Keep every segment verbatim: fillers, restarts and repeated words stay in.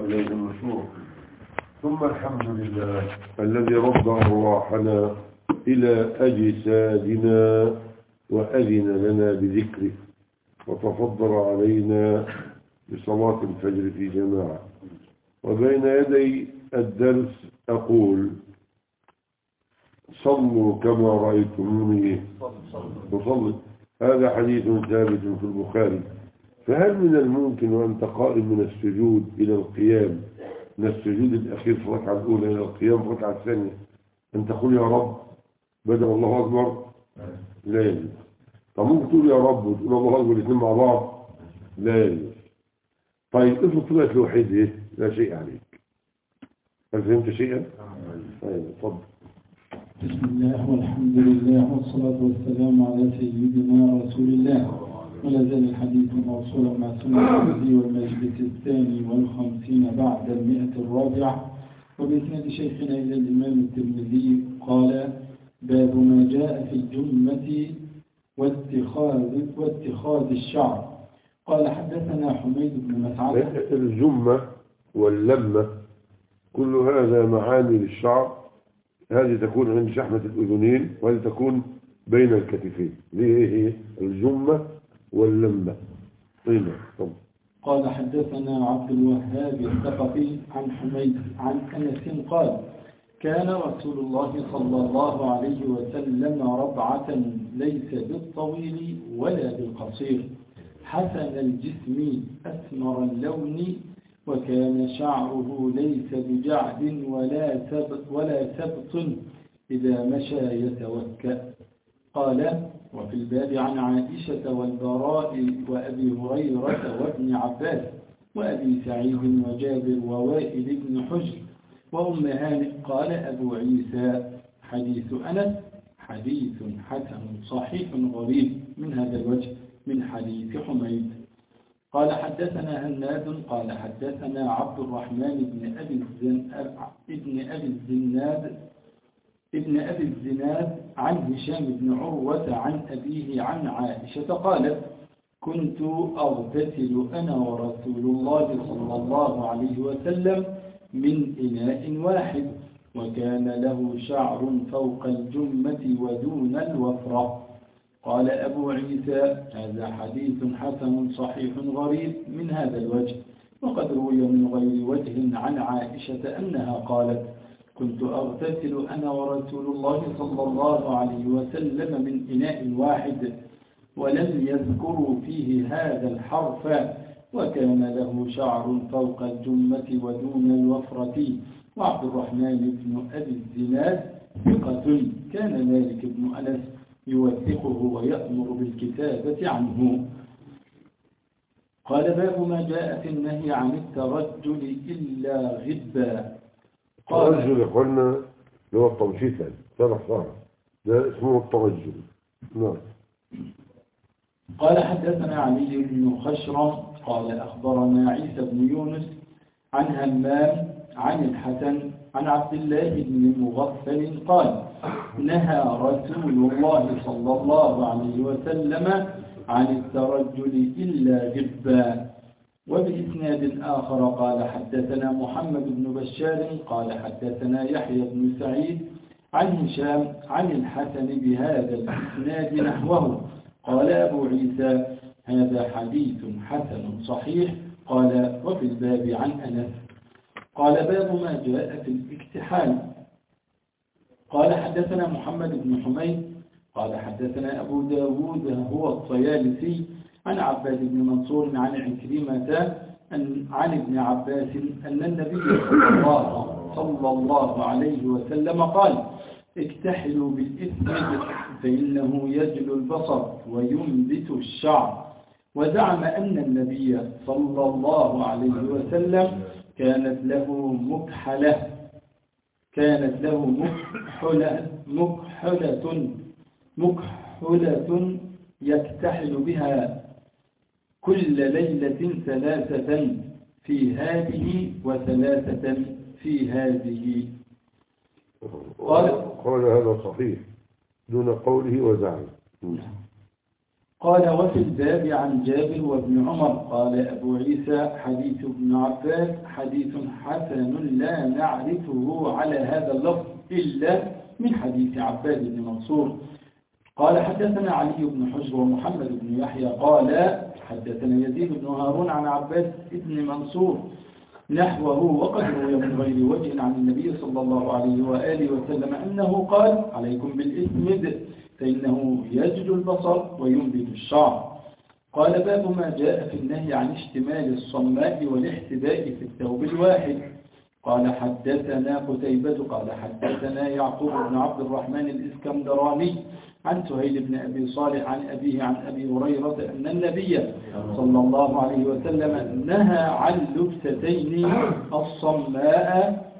وإليه النشور. ثم الحمد لله الذي رد أرواحنا إلى أجسادنا وأذن لنا بذكره وتفضل علينا بصلاة الفجر في جماعة. وبين يدي الدرس أقول صلوا كما رأيتموني أصلي. هذا حديث ثابت في البخاري. فهل من الممكن أن تقائم من السجود إلى القيام، من السجود الأخير في الركعة الأولى إلى القيام في الركعة الثانية، أن تقول يا رب بدأ الله أكبر؟ لا يجوز. طب ممكن تقول يا رب وتقول الله أكبر الاثنين مع بعض؟ لا يجوز. طيب افرض طلعت لوحده لا شيء عليك. هل فهمت شيئا؟ طيب اتفضل. بسم الله والحمد لله والصلاة والسلام على سيدنا رسول الله. ولا زال الحديث موصولا مع سنة النبي والمجلس الثاني والخمسين بعد المئة الرابعة وبإسناد شيخنا إلى الإمام الترمذي قال: باب ما جاء في الجمة واتخاذ واتخاذ الشعر. قال: حدثنا حميد بن مسعد. الجمة واللمة كل هذا معاني للشعر. هذه تكون عند شحمة الأذنين وهذه تكون بين الكتفين. هي هي الجمة واللمة. طيب. قال: حدثنا عبد الوهاب الثقفي عن حميد عن أنس قال: كان رسول الله صلى الله عليه وسلم ربعة ليس بالطويل ولا بالقصير، حسن الجسم أسمر اللون، وكان شعره ليس بجعد ولا سبط, ولا سبط إذا مشى يتوكأ. قال: وفي الباب عن عائشة والبراء وأبي هريرة وابن عباس وأبي سعيد وجابر ووائل بن حجر وأم هانئ. قال أبو عيسى: حديث أنس حديث حسن صحيح غريب من هذا الوجه من حديث حميد. قال: حدثنا هناد قال: حدثنا عبد الرحمن بن أبي الزن... ابن أبي الزناد ابن أبي الزناد عن هشام بن عروة عن أبيه عن عائشة قالت: كنت أغتسل أنا ورسول الله صلى الله عليه وسلم من إناء واحد، وكان له شعر فوق الجمة ودون الوفرة. قال أبو عيسى: هذا حديث حسن صحيح غريب من هذا الوجه. وقد روي من غير وجه عن عائشة أنها قالت: كنت أغتسل أنا ورسول الله صلى الله عليه وسلم من إناء واحد، ولم يذكروا فيه هذا الحرف، وكان له شعر فوق الجمة ودون الوفرة. وعبد الرحمن بن أبي الزناد ثقة، كان مالك بن أنس يوثقه ويأمر بالكتابة عنه. قال: باب ما جاء في النهي عن الترجل إلا غبا. الترجل قلنا اللي هو التمشيط، سبع صار ده اسمه الترجل. نعم. قال: حدثنا علي بن خشرم قال: أخبرنا عيسى بن يونس عن همام عن الحسن عن عبد الله بن مغفل قال: نهى رسول الله صلى الله عليه وسلم عن الترجل إلا غبا. وبإسناد آخر قال: حدثنا محمد بن بشار قال: حدثنا يحيى بن سعيد عن هشام عن الحسن بهذا الإسناد نحوه. قال أبو عيسى: هذا حديث حسن صحيح. قال: وفي الباب عن أنس. قال: باب ما جاء في الاكتحال. قال: حدثنا محمد بن حميد قال: حدثنا أبو داود هو الطيالسي عن عباد بن منصور عن عكرمة عن ابن عباس أن النبي صلى الله عليه وسلم قال: اكتحلوا بالإثم فإنه يجل البصر وينبت الشعر. وزعم أن النبي صلى الله عليه وسلم كانت له مكحلة كانت له مكحلة مكحلة مكحلة يكتحل بها كل ليلة ثلاثة في هذه وثلاثة في هذه. قال قال هذا صحيح دون قوله وزعم. قال وفي الباب عن جابر وابن عمر قال أبو عيسى حديث ابن عباس حديث حسن لا نعرفه على هذا اللفظ إلا من حديث عباد بن منصور. قال حدثنا علي بن حجر ومحمد بن يحيى قال حدثنا يزيد بن هارون عن عباد بن منصور نحوه وقد روي من غير وجه عن النبي صلى الله عليه وآله وسلم أنه قال عليكم بالإسمد فإنه يجد البصر وينبت الشعر. قال باب ما جاء في النهي عن اشتمال الصماء والاحتباء في الثوب الواحد. قال حدثنا قتيبة قال حدثنا يعقوب بن عبد الرحمن الإسكندراني عن سهيل بن أبي صالح عن أبيه عن أبي هريرة أن النبي صلى الله عليه وسلم نهى عن لبستين الصماء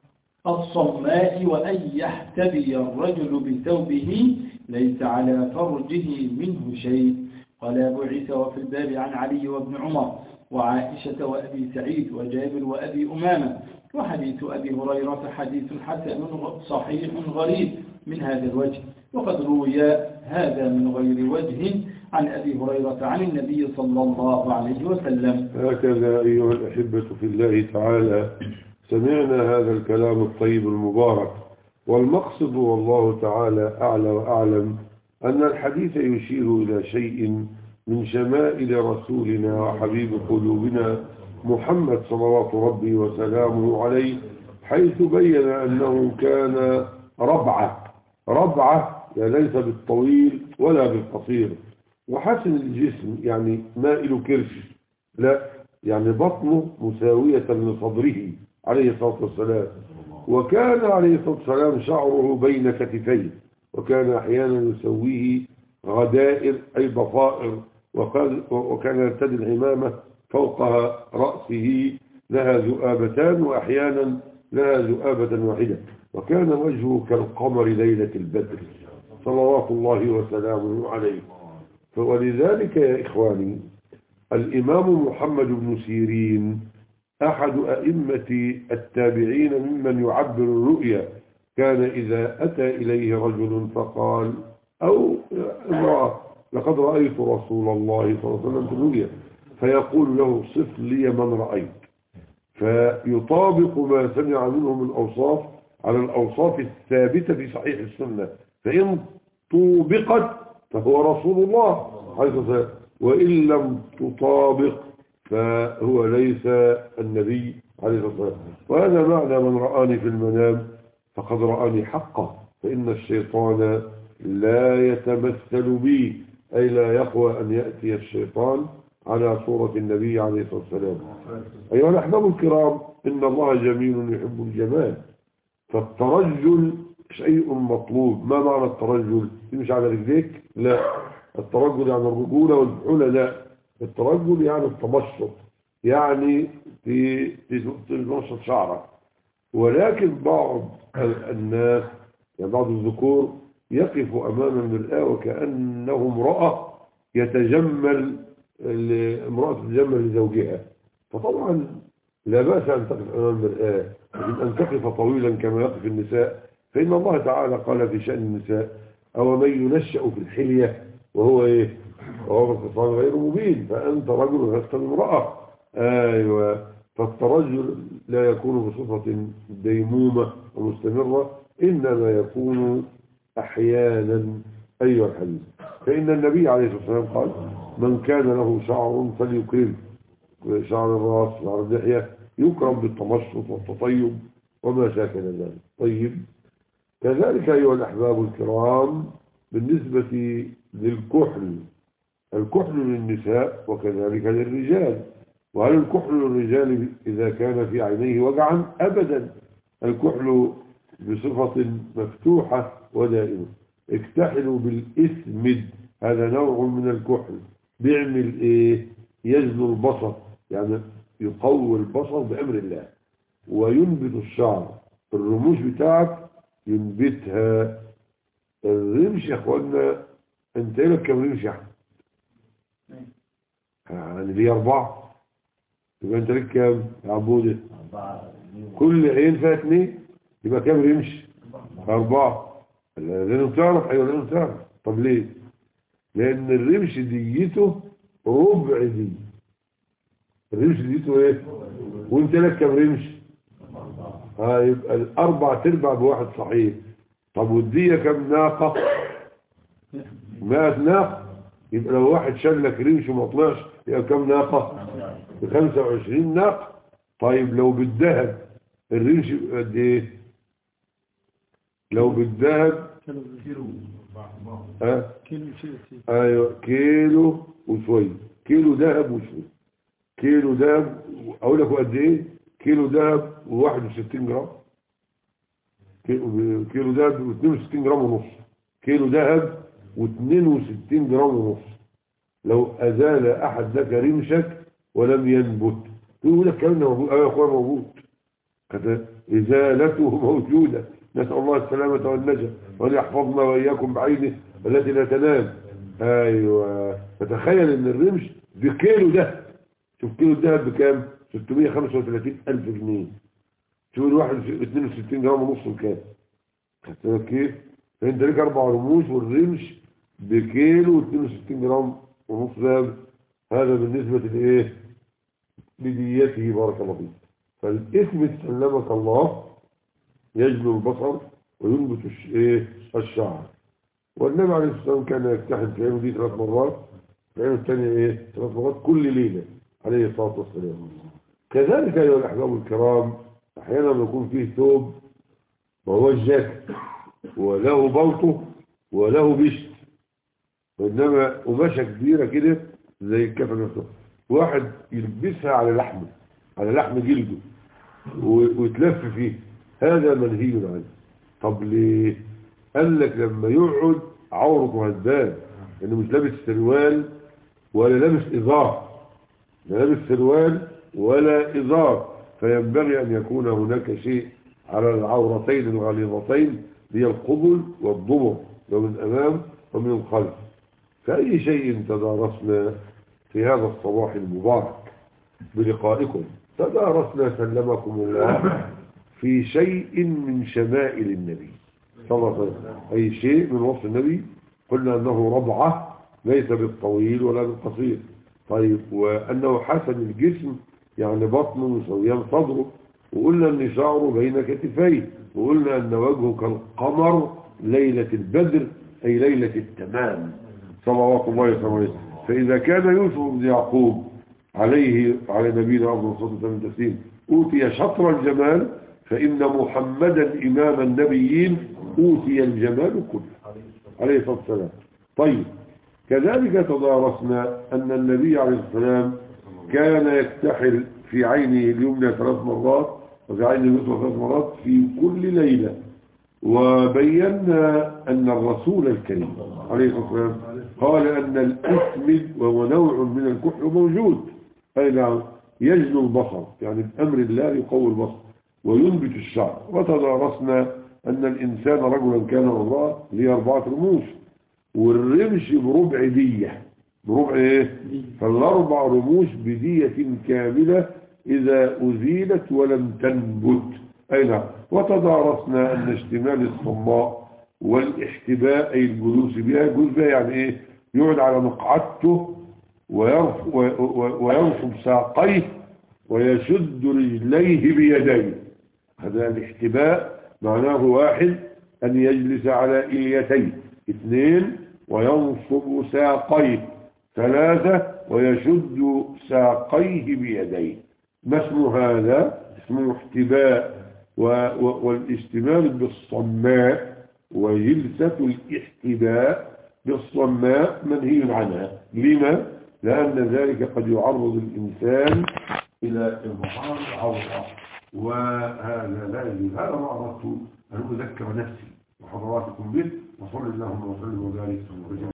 الصماء وأن يحتبي الرجل بثوبه ليس على فرجه منه شيء. قال أبو عيسى وفي الباب عن علي وابن عمر وعائشة وأبي سعيد وجابر وأبي أمامة وحديث أبي هريرة حديث حسن صحيح غريب من هذا الوجه وقد روي هذا من غير وجه عن أبي هريرة عن النبي صلى الله عليه وسلم. هكذا أيها الأحبة في الله تعالى سمعنا هذا الكلام الطيب المبارك، والمقصد والله تعالى أعلى وأعلم أن الحديث يشير إلى شيء من شمائل رسولنا وحبيب قلوبنا محمد صلوات ربي وسلامه عليه، حيث بين أنه كان ربعة ربعة يعني ليس بالطويل ولا بالقصير، وحسن الجسم يعني مائل كرش، لا يعني بطنه مساوية لصدره عليه الصلاة والسلام. وكان عليه الصلاة والسلام شعره بين كتفيه، وكان أحيانا يسويه غدائر أي ضفائر، وكان يرتدي العمامة فوقها رأسه لها ذؤابتان وأحيانا لها ذؤابة واحدة، وكان وجهه كالقمر ليلة البدر صلوات الله وسلامه عليه. ولذلك يا إخواني الإمام محمد بن سيرين أحد أئمة التابعين ممن يعبر الرؤيا، كان إذا أتى إليه رجل فقال أو امرأة لقد رأيت رسول الله صلى الله عليه وسلم في الرؤيا، فيقول له صف لي من رأيت، فيطابق ما سمع منه من أوصاف على الأوصاف الثابتة في صحيح السنة، فإن طوبقت فهو رسول الله عليه الصلاة والسلام، وإن لم تطابق فهو ليس النبي عليه الصلاة والسلام. وهذا معنى من رآني في المنام فقد رآني حقا، فإن الشيطان لا يتمثل بي، أي لا يقوى أن يأتي الشيطان على صورة النبي عليه الصلاة والسلام. أيها الأحباب الكرام، إن الله جميل يحب الجمال، فالترجل شيء مطلوب. ما معنى الترجل؟ مش على رجليك، لا، الترجل يعني الرجولة والفحولة، لا، الترجل يعني التمشط، يعني تنشط شعرك. ولكن بعض الناس يعني بعض الذكور يقف أمام المرآة وكأنه امرأة يتجمل امرأة تتجمل لزوجها، فطبعا لا بأس أن تقف أمام المرآة، لكن أن تقف طويلا كما يقف النساء، فإن الله تعالى قال في شأن النساء أو من ينشأ في الحلية وهو إيه؟ وهو بالخصام غير مبين، فأنت رجل لست امرأة. أيوة، فالترجل لا يكون بصفة ديمومة ومستمرة، إنما يكون أحيانا. أيها الحديث، فإن النبي عليه الصلاة والسلام قال من كان له شعر فليكرم، شعر الرأس شعر اللحية يكرم بالتمشط والتطيب وما شاكل ذلك. طيب، كذلك أيها الأحباب الكرام بالنسبة للكحل، الكحل للنساء وكذلك للرجال. وهل الكحل للرجال إذا كان في عينيه وجعا؟ أبدا، الكحل بصفة مفتوحة ودائمة. اكتحلوا بالإسمد، هذا نوع من الكحل، بيعمل إيه؟ يجلو البصر، يعني يقوي البصر بأمر الله، وينبت الشعر، الرموش بتاعك ينبتها. الرمش يا اخوانا، انت لك كم رمش يعني؟ يعني ليه أربعة، يبقى انت لك كم يا عبودة؟ كل عين فيها اثنين، يبقى كم رمش؟ أربعة. لازم تعرف. أيوة لازم تعرف. طب ليه؟ لأن الرمش ديته ربع دي. الرمش ديته ايه؟ وانت لك كم رمش؟ ها يبقى الأربع تربع بواحد صحيح. طب والدية كم ناقة؟ مائة ناقة. يبقى لو واحد شال لك رمش وما طلعش يبقى كم ناقة؟ بخمسة وعشرين ناقة. طيب لو بالذهب الرمش قد ايه؟ لو بالذهب كيلو ها كيلو ايوه كيلو وشويه. كيلو ذهب وشويه. كيلو ذهب اقول لك قد ايه؟ كيلو ذهب وواحد وستين جرام. كيلو ذهب واثنين وستين جرام ونص. كيلو ذهب واثنين وستين جرام ونص. لو ازال احد لك رمشك ولم ينبت تقول لك كلام موجود. ايوه يا اخويا موجود. ازالته موجوده. نسال الله السلامه والنجاه وان يحفظنا واياكم بعينه التي لا تنام. ايوه فتخيل ان الرمش بكيلو ده. شوف كيلو الذهب بكام؟ ستمائة وخمسة وثلاثين ألف جنيه. شوف الواحد اثنين وستين جرام ونص بكام؟ خدت بالك كيف؟ فانت ليك اربع رموش والرمش بكيلو اثنين وستين جرام ونص ذهب. هذا بالنسبه لايه؟ بديته بارك الله فيك. فالاسم سلمك الله يجلو البصر وينبت ايه؟ الشعر. والنبي عليه الصلاه والسلام كان يكتحل في عينه دي ثلاث مرات. في عينه الثانيه ايه؟ ثلاث مرات كل ليله عليه الصلاه والسلام. كذلك ايها الاحباب الكرام احيانا يكون فيه ثوب وهو الجاكيت وله بلطه وله بشت، وانما قماشه كبيره كده زي الكفن نفسه واحد يلبسها على لحمه على لحم جلده ويتلف فيه. هذا منهي عنه. طب ليه؟ قال لك لما يقعد عورته هتبان انه مش لابس سروال ولا لابس ازار. لا لابس سروال ولا ازار. فينبغي ان يكون هناك شيء على العورتين الغليظتين هي القبل والضمر لو من الامام ومن الخلف. فاي شيء تدارسنا في هذا الصباح المبارك بلقائكم تدارسنا سلمكم الله في شيء من شمائل النبي صلى الله عليه وسلم. أي شيء من وصف النبي قلنا أنه ربعة ليس بالطويل ولا بالقصير. طيب وأنه حسن الجسم يعني بطنه وسويان صدره. وقلنا أن شعره بين كتفيه. وقلنا أن وجهه كالقمر ليلة البدر أي ليلة التمام صلوات الله وسلامه. فإذا كان يوسف بن يعقوب عليه على نبينا أفضل الصلاة والتسليم أوتي شطر الجمال فإن محمدا إمام النبيين أوتي الجمال كله عليه الصلاة والسلام. طيب كذلك تدارسنا أن النبي عليه الصلاة والسلام كان يكتحل في عينه اليمنى ثلاث مرات وفي عينه اليسرى ثلاث مرات في كل ليلة. وبينا أن الرسول الكريم عليه الصلاة والسلام قال أن الأسمد وهو نوع من الكحل موجود. أي نعم يجلو البصر يعني بأمر الله يقوي البصر وينبت الشعر. وتدارسنا أن الإنسان رجلا كان امرأة ليه أربعة رموش والرمش بربع دية. بربع إيه؟ فالأربع رموش بدية كاملة إذا أزيلت ولم تنبت. أي نعم. وتدارسنا أن اشتمال الصماء والاحتباء أي الجلوس بها جلوس بها يعني إيه؟ يقعد على مقعدته وينصب ساقيه ويشد رجليه بيديه. هذا الاحتباء معناه واحد أن يجلس على إليتيه. اثنين وينصب ساقيه. ثلاثة ويشد ساقيه بيديه. ما اسم هذا؟ اسمه احتباء. والاشتمال بالصماء وجلسة الاحتباء بالصماء منهي عنها. لما؟ لأن ذلك قد يعرض الإنسان إلى إظهار العورة وهذا لا يجوز. هذا ما أردت أن أذكر نفسي وحضراتكم به. وصلى اللهم وسلم وبارك